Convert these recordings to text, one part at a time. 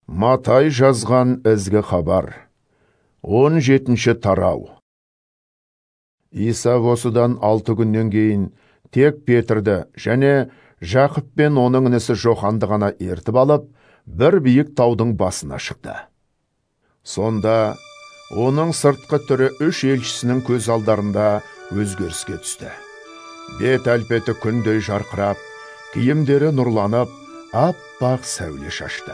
Матай жазған ізгі хабар. 17-ші тарау. Иса осыдан 6 күннен кейін тек Петрді және Жақып пен оның інісі Жоханды ғана ертіп алып, бір биік таудың басына шықты. Сонда оның сыртқы түрі 3 елшісінің көз алдарында өзгеріске түсті. Бет әлпеті күндей жарқырап, киімдері нұрланып, аппақ сәуле шашты.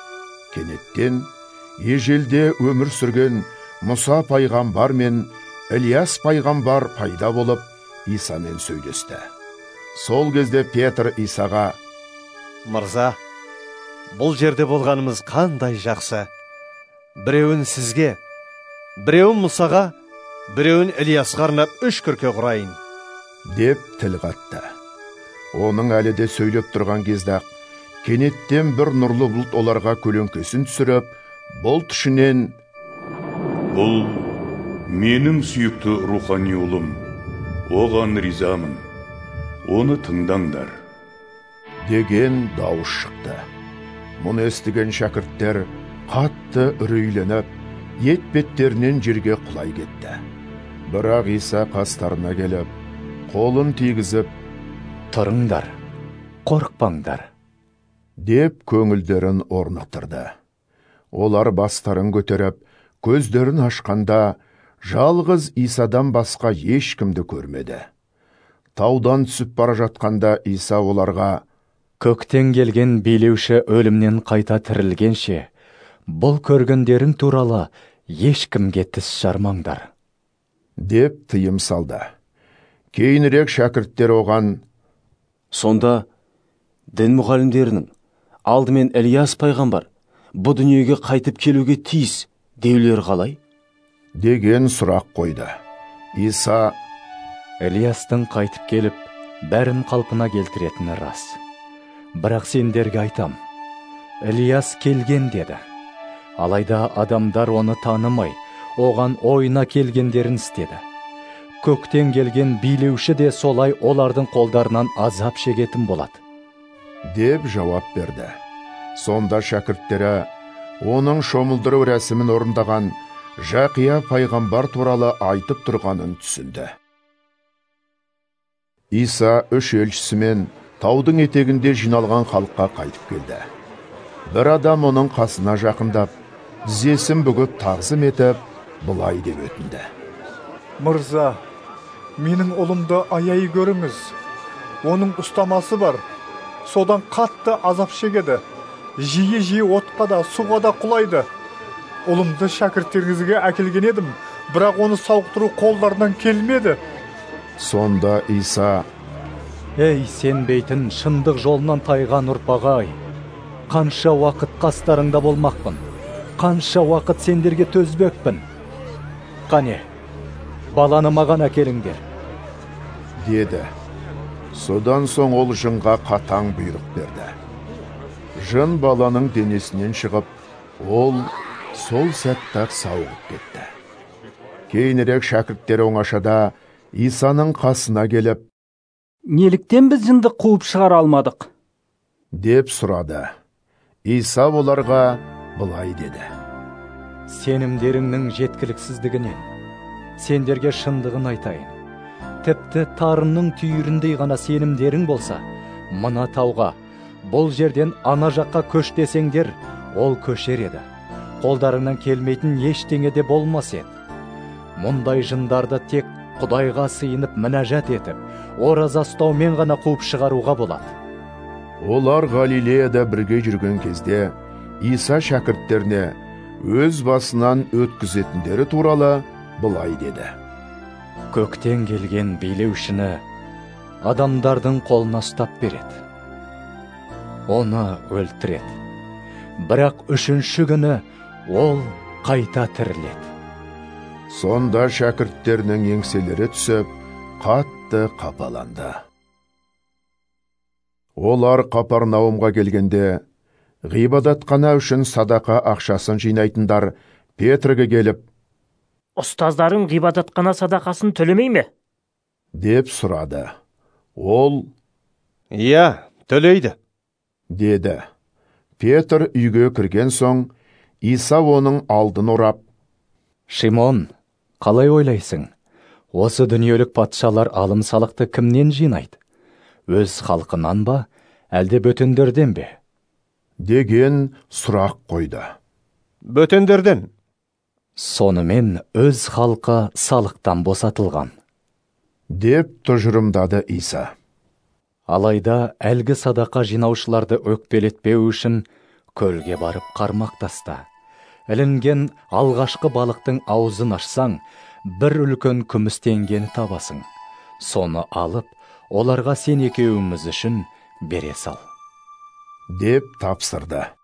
Кенеттен ежелде өмір сүрген Мұса пайғамбар мен Ілияс пайғамбар пайда болып, Исамен сөйлесті. Сол кезде Петр Исаға: «Мырза, бұл жерде болғанымыз қандай жақсы. Біреуін сізге, біреуін Мұсаға, біреуін Ілиясқа арнап 3 күрке құрайын», деп тіл қатты. Оның әлі де сөйлеп тұрған кезде кенеттен бір нұрлы бұлт оларға көлеңкесін түсіріп, бұлт ішінен: «Бұл менің сүйікті рухани ұлым, оған ризамын, оны тыңдаңдар», деген дауыс шықты. Мұны естіген шәкірттер қатты үрейленіп, етбеттерінен жерге құлай кетті. Бірақ Иса қастарына келіп, қолын тигізіп: «Тұрыңдар, қорықпаңдар», деп көңілдерін орнықтырды. Олар бастарын көтеріп, көздерін ашқанда, жалғыз Исадан басқа ешкімді көрмеді. Таудан түсіп бара жатқанда Иса оларға: «Көктен келген билеуші өлімнен қайта тірілгенше, бұл көргендерің туралы ешкімге тіс жармаңдар», деп тыйым салды. Кейінірек шәкірттер оған: «Сонда дін мұғалімдерінің алдымен Ілияс пайғамбар бұл дүниеге қайтып келуге тиіс деулер қалай?» деген сұрақ қойды. Иса: «Ілиястың қайтып келіп, бәрін қалпына келтіретіні рас. Бірақ сендерге айтам, Ілияс келген деді. Алайда адамдар оны танымай, оған ойына келгендерін істеді. Көктен келген билеуші де солай олардың қолдарынан азап шегетін болады», деп жауап берді. Сонда шәкірттері оның шомылдыру рәсімін орындаған Жақия пайғамбар туралы айтып тұрғанын түсінді. Иса 3 елшісімен таудың етегінде жиналған халыққа қайтып келді. Бір адам оның қасына жақындап, тізесін бүгіп тағзым етіп, былай деп өтінді: «Мырза, менің ұлымды аяй көріңіз. Оның ұстамасы бар. Содан қатты азап шегеді. Жиі отқа да, суға да құлайды. Ұлымды шәкірттеріңізге әкелген едім, бірақ оны сауықтыру қолдарынан келмеді». Сонда Иса: «Ей сенбейтін шындық жолынан тайған ұрпақ-ай, қанша уақыт қастарыңда болмақпын, қанша уақыт сендерге төзбекпін. Қане, баланы маған әкеліңдер», деді. Содан соң ол жынға қатаң бұйрық берді. Жын баланың денесінен шығып, ол сол сәтті-ақ сауығып кетті. Кейінірек шәкірттер оңашада Исаның қасына келіп: «Неліктен біз жынды қуып шығара алмадық?» деп сұрады. Иса оларға былай деді: «Сенімдеріңнің жеткіліксіздігінен сендерге шындығын айтайын. Тіпті тарының түйіріндей ғана сенімдерің болса, мына тауға, бұл жерден ана жаққа көш десеңдер, ол көшер еді. Қолдарыңнан келмейтін ештеңе де болмас еді. Мұндай жындарды тек Құдайға сыйынып мінәжат етіп, ораза ұстаумен ғана қуып шығаруға болады». Олар Галилеяда бірге жүрген кезде Иса шәкірттеріне өз басынан өткізетіндері туралы былай деді: «Көктен келген билеушіні адамдардың қолына ұстап береді. Оны өлтіреді. Бірақ 3-ші күні ол қайта тіріледі». Сонда шәкірттерінің еңселері түсіп, қатты қапаланды. Олар Қапарнаумға келгенде, ғибадатхана үшін садақа ақшасын жинайтындар Петрге келіп: «Ұстаздарың ғибадатхана садақасын төлемей ме?» деп сұрады. Ол: «Иә, төлейді», деді. Петр үйге кірген соң, Иса оның алдын орап: Шимон, қалай ойлайсың? Осы дүниелік патшалар алым салықты кімнен жинайды? Өз халқынан ба, әлде бөтендерден бе? деген сұрақ қойды. Бөтендерден. Сонымен өз халқы салықтан босатылған. деп тұжырымдады Иса. Алайда әлгі садақа жинаушыларды өкпелетпеу үшін көлге барып қармақ таста. Ілінген алғашқы балықтың аузын ашсаң, бір үлкен күміс теңгені табасың. Соны алып, оларға сен екеуіміз үшін бере сал. деп тапсырды.